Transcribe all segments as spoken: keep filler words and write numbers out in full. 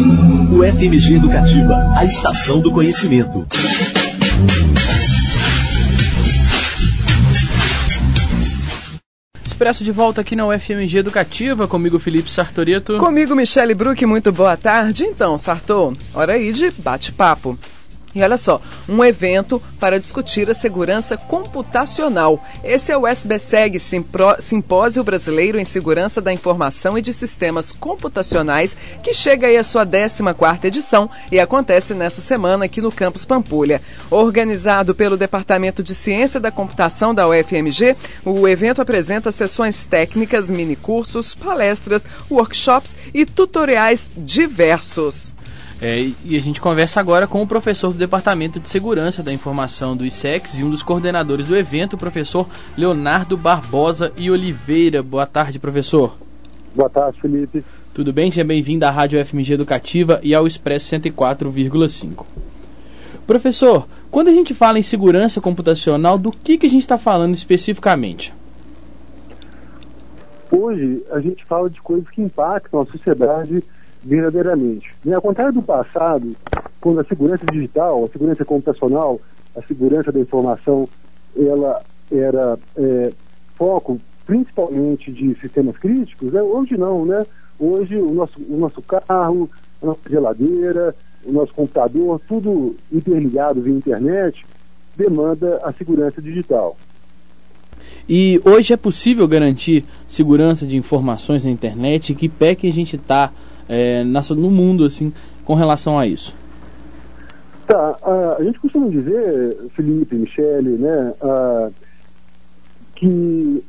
O F M G Educativa, a estação do conhecimento. Expresso de volta aqui na U F M G Educativa, comigo Felipe Sartoreto. Comigo Michele Bruck, muito boa tarde. Então, Sartor, hora aí de bate-papo. E olha só, um evento para discutir a segurança computacional. Esse é o S B S E G, Simpósio Brasileiro em Segurança da Informação e de Sistemas Computacionais, que chega aí à sua décima quarta edição e acontece nessa semana aqui no Campus Pampulha. Organizado pelo Departamento de Ciência da Computação da U F M G, o evento apresenta sessões técnicas, minicursos, palestras, workshops e tutoriais diversos. É, e a gente conversa agora com o professor do Departamento de Segurança da Informação do I S E C e um dos coordenadores do evento, o professor Leonardo Barbosa e Oliveira. Boa tarde, professor. Boa tarde, Felipe. Tudo bem? Seja bem-vindo à Rádio F M G Educativa e ao Expresso cento e quatro vírgula cinco. Professor, quando a gente fala em segurança computacional, do que, que a gente está falando especificamente? Hoje, a gente fala de coisas que impactam a sociedade verdadeiramente. E ao contrário do passado, quando a segurança digital, a segurança computacional, a segurança da informação, ela era é, foco principalmente de sistemas críticos, né? Hoje não, né? Hoje o nosso, o nosso carro, a nossa geladeira, o nosso computador, tudo interligado via internet, demanda a segurança digital. E hoje é possível garantir segurança de informações na internet? Que pé que a gente está É, no mundo, assim, com relação a isso? Tá, a, a gente costuma dizer, Felipe, Michele, né, a, que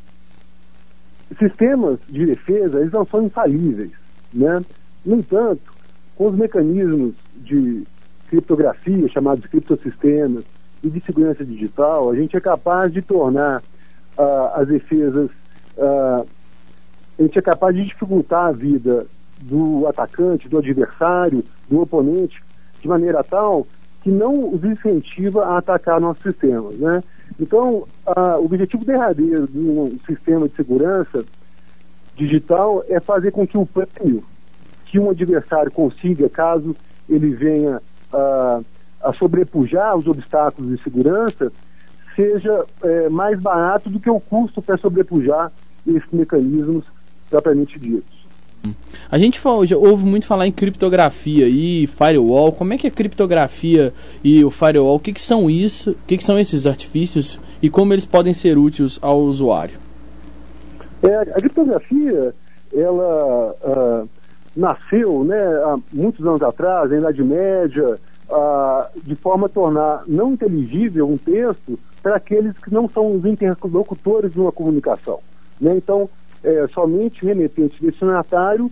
sistemas de defesa, eles não são infalíveis, né? No entanto, com os mecanismos de criptografia, chamados criptossistemas, e de segurança digital, a gente é capaz de tornar a, as defesas, a, a gente é capaz de dificultar a vida do atacante, do adversário, do oponente, de maneira tal que não os incentiva a atacar nossos sistemas, né? Então, a, o objetivo derradeiro de um sistema de segurança digital é fazer com que o prêmio que um adversário consiga, caso ele venha a, a sobrepujar os obstáculos de segurança, seja é, mais barato do que o custo para sobrepujar esses mecanismos propriamente ditos. A gente já ouve muito falar em criptografia e firewall. Como é que é criptografia e o firewall? O que, que são isso? O que, que são esses artifícios e como eles podem ser úteis ao usuário? É, a criptografia, ela uh, nasceu, né, há muitos anos atrás, na Idade Média, uh, de forma a tornar não inteligível um texto para aqueles que não são os interlocutores de uma comunicação, né? Então, É, somente remetente e destinatário,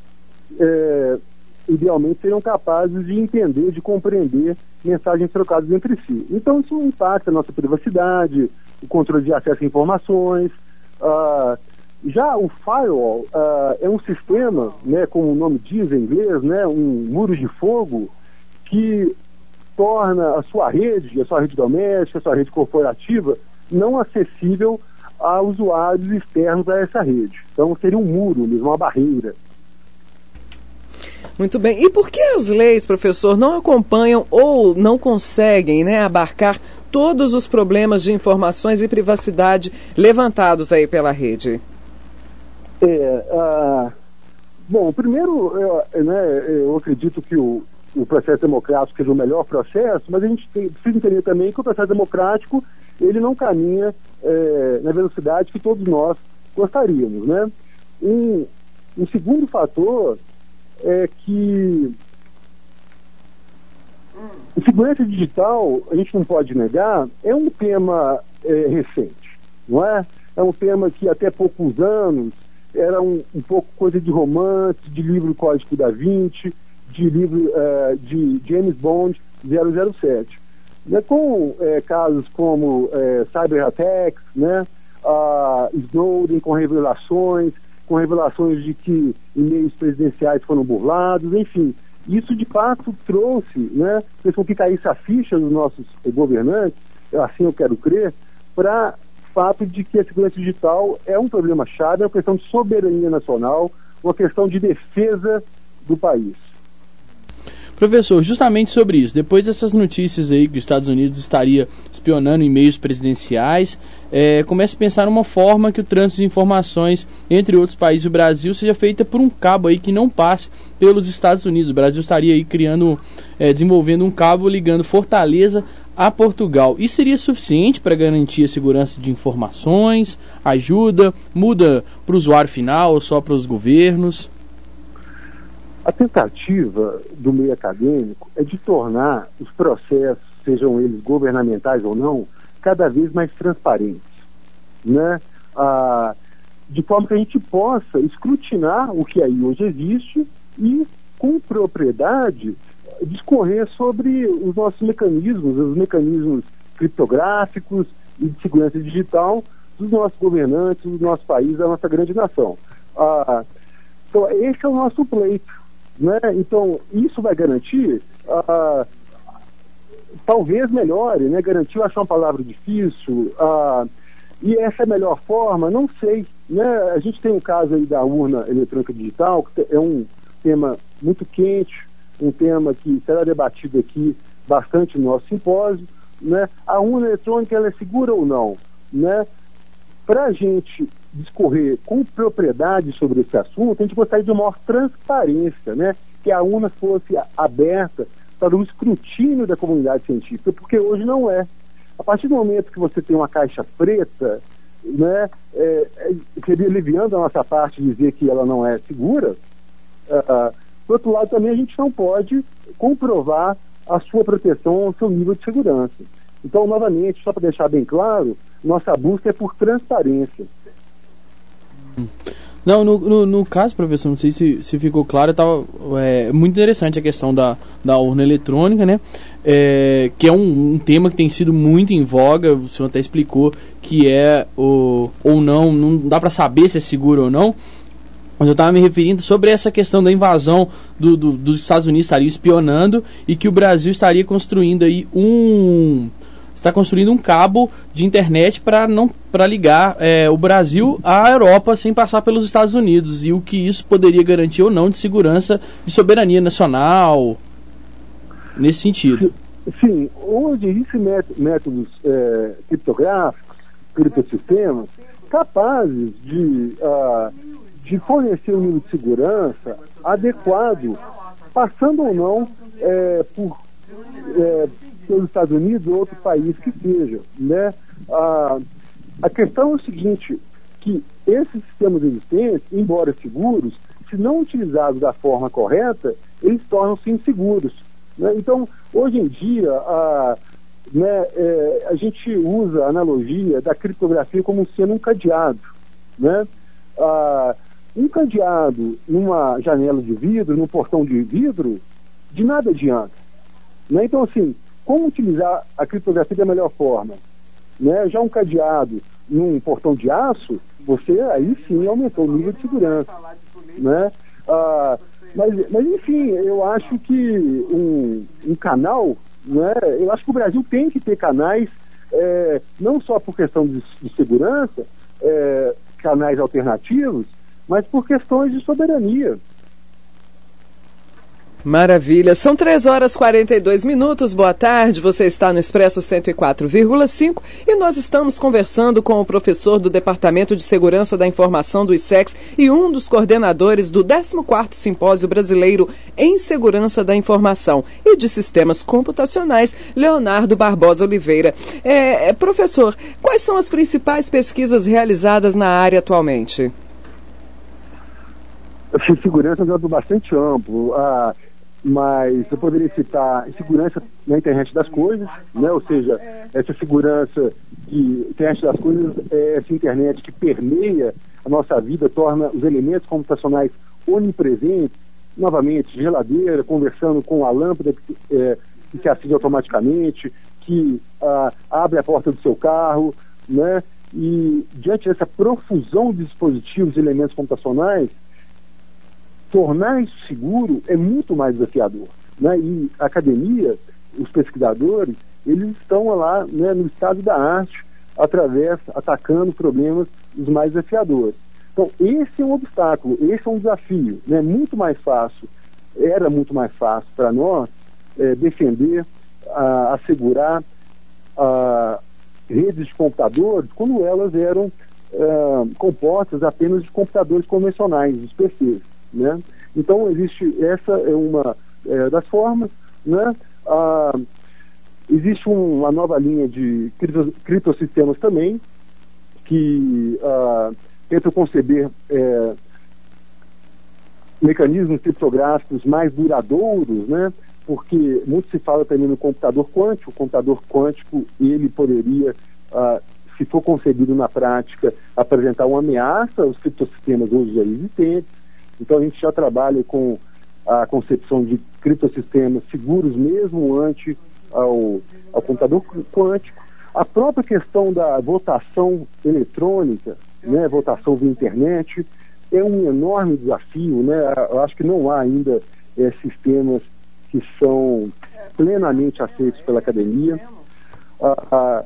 é, idealmente, seriam capazes de entender, de compreender mensagens trocadas entre si. Então, isso impacta a nossa privacidade, o controle de acesso a informações. Ah, já o firewall ah, é um sistema, né, como o nome diz em inglês, né, um muro de fogo que torna a sua rede, a sua rede doméstica, a sua rede corporativa, não acessível a usuários externos a essa rede. Então seria um muro mesmo, uma barreira. Muito bem. E por que as leis, professor, não acompanham ou não conseguem, né, abarcar todos os problemas de informações e privacidade levantados aí pela rede? É, uh, bom, primeiro, eu, né, eu acredito que o, o processo democrático seja o melhor processo, mas a gente tem, precisa entender também que o processo democrático ele não caminha é, na velocidade que todos nós gostaríamos, né? Um, um segundo fator é que a segurança digital, a gente não pode negar, é um tema é, recente, não é? É um tema que até poucos anos era um, um pouco coisa de romance, de livro Código da Vinci, de livro é, de James Bond zero zero sete. Né, com é, casos como é, cyber attacks, né, a Snowden com revelações, com revelações de que e-mails presidenciais foram burlados, enfim, isso de fato trouxe, né, fez com que caísse a ficha dos nossos governantes, assim eu quero crer, para o fato de que a segurança digital é um problema chave, é uma questão de soberania nacional, uma questão de defesa do país. Professor, justamente sobre isso, depois dessas notícias aí que os Estados Unidos estaria espionando em meios presidenciais, é, comece a pensar numa forma que o trânsito de informações entre outros países e o Brasil seja feita por um cabo aí que não passe pelos Estados Unidos. O Brasil estaria aí criando, é, desenvolvendo um cabo ligando Fortaleza a Portugal. Isso seria suficiente para garantir a segurança de informações? Ajuda? Muda para o usuário final ou só para os governos? A tentativa do meio acadêmico é de tornar os processos, sejam eles governamentais ou não, cada vez mais transparentes, né? Ah, de forma que a gente possa escrutinar o que aí hoje existe e, com propriedade, discorrer sobre os nossos mecanismos, os mecanismos criptográficos e de segurança digital dos nossos governantes, do nosso país, da nossa grande nação. Ah, então, esse é o nosso pleito, né? Então, isso vai garantir, ah, talvez melhore, né? Garantir, eu acho uma palavra difícil, ah, e essa é a melhor forma, não sei, né? A gente tem um caso aí da urna eletrônica digital, que é um tema muito quente, um tema que será debatido aqui bastante no nosso simpósio, né? A urna eletrônica, ela é segura ou não, né? Para a gente discorrer com propriedade sobre esse assunto, a gente gostaria de uma maior transparência, né? Que a urna fosse aberta para o escrutínio da comunidade científica, porque hoje não é. A partir do momento que você tem uma caixa preta, né, é, é, seria aliviando a nossa parte dizer que ela não é segura. Uh, por outro lado, também a gente não pode comprovar a sua proteção, o seu nível de segurança. Então, novamente, só para deixar bem claro, nossa busca é por transparência. Não, no, no, no caso, professor, não sei se, se ficou claro, tava, é muito interessante a questão da, da urna eletrônica, né? É, que é um, um tema que tem sido muito em voga, o senhor até explicou que é o, ou não, não dá para saber se é seguro ou não, mas eu estava me referindo sobre essa questão da invasão do, do, dos Estados Unidos estaria espionando e que o Brasil estaria construindo aí um... está construindo um cabo de internet para não para ligar é, o Brasil à Europa sem passar pelos Estados Unidos, e o que isso poderia garantir ou não de segurança de soberania nacional nesse sentido. Sim, hoje existem métodos é, criptográficos, criptossistemas capazes de, uh, de fornecer um nível de segurança adequado, passando ou não é, por é, pelos Estados Unidos ou outro país que seja, né? Ah, a questão é o seguinte, que esses sistemas existentes, embora seguros, se não utilizados da forma correta, eles tornam-se inseguros, né? Então, hoje em dia, a, né, é, a gente usa a analogia da criptografia como sendo um cadeado, né? Ah, um cadeado numa janela de vidro, num portão de vidro, de nada adianta, né? Então, assim, como utilizar a criptografia da melhor forma? Né? Já um cadeado num portão de aço, você aí sim aumentou o nível de segurança. Né? Ah, mas, mas, enfim, eu acho que um, um canal, né? Eu acho que o Brasil tem que ter canais, é, não só por questão de, de segurança, é, canais alternativos, mas por questões de soberania. Maravilha, são três horas e quarenta e dois minutos, boa tarde, você está no Expresso cento e quatro vírgula cinco e nós estamos conversando com o professor do Departamento de Segurança da Informação do ISEX e um dos coordenadores do décimo quarto Simpósio Brasileiro em Segurança da Informação e de Sistemas Computacionais, Leonardo Barbosa Oliveira. É, professor, quais são as principais pesquisas realizadas na área atualmente? A segurança é um campo bastante amplo. Ah, mas eu poderia citar segurança na internet das coisas, né? Ou seja, essa segurança que internet das coisas é essa internet que permeia a nossa vida, torna os elementos computacionais onipresentes, novamente, geladeira, conversando com a lâmpada que, é, que se acende automaticamente, que ah, abre a porta do seu carro, né? E diante dessa profusão de dispositivos e elementos computacionais, tornar isso seguro é muito mais desafiador, né? E a academia, os pesquisadores, eles estão lá, né, no estado da arte, através, atacando problemas os mais desafiadores. Então, esse é um obstáculo, esse é um desafio, né? Muito mais fácil era muito mais fácil para nós é, defender, a, assegurar a, redes de computadores quando elas eram uh, compostas apenas de computadores convencionais, os P Cs, né? Então existe, essa é uma é, das formas, né? Uh, existe um, uma nova linha de cripto, criptosistemas também, que uh, tentam conceber é, mecanismos criptográficos mais duradouros, né? Porque muito se fala também no computador quântico. O computador quântico, ele poderia, uh, se for concebido na prática, apresentar uma ameaça aos criptosistemas hoje já existentes. Então a gente já trabalha com a concepção de criptosistemas seguros mesmo ante ao, ao computador quântico. A própria questão da votação eletrônica, né, votação via internet, é um enorme desafio, né? Eu acho que não há ainda é, sistemas que são plenamente aceitos pela academia. Ah, ah,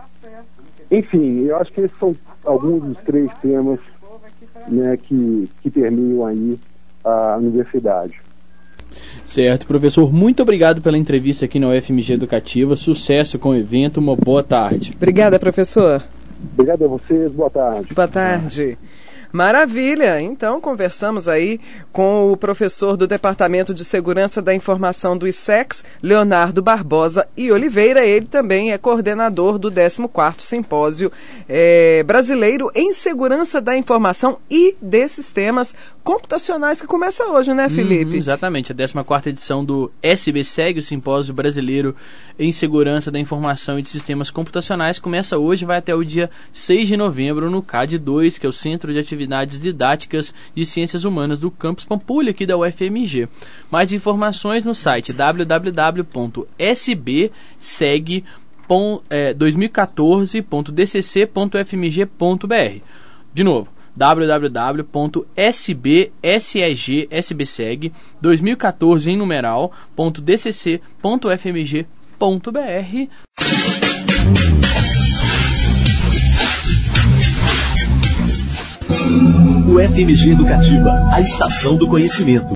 enfim, eu acho que esses são alguns dos três temas, né, que, que permeiam aí a universidade. Certo, professor, muito obrigado pela entrevista aqui na U F M G Educativa. Sucesso com o evento, uma boa tarde. Obrigada, professor. Obrigado a vocês, boa tarde. Boa tarde. Maravilha! Então, conversamos aí com o professor do Departamento de Segurança da Informação do I S E X, Leonardo Barbosa e Oliveira. Ele também é coordenador do décimo quarto Simpósio é, Brasileiro em Segurança da Informação e de Sistemas Computacionais, que começa hoje, né, Felipe? Uhum, exatamente, a décima quarta edição do S B S E G, o Simpósio Brasileiro em Segurança da Informação e de Sistemas Computacionais, começa hoje e vai até o dia seis de novembro no C A D dois, que é o Centro de Atividades Didáticas de Ciências Humanas do Campus Pampulha, aqui da U F M G. Mais informações no site w w w ponto s b seg dois mil e quatorze ponto d c c ponto f m g ponto b r. De novo, w w w ponto s b seg dois mil e quatorze em numeral ponto d c c ponto f m g ponto b r. U F M G Educativa, a estação do conhecimento.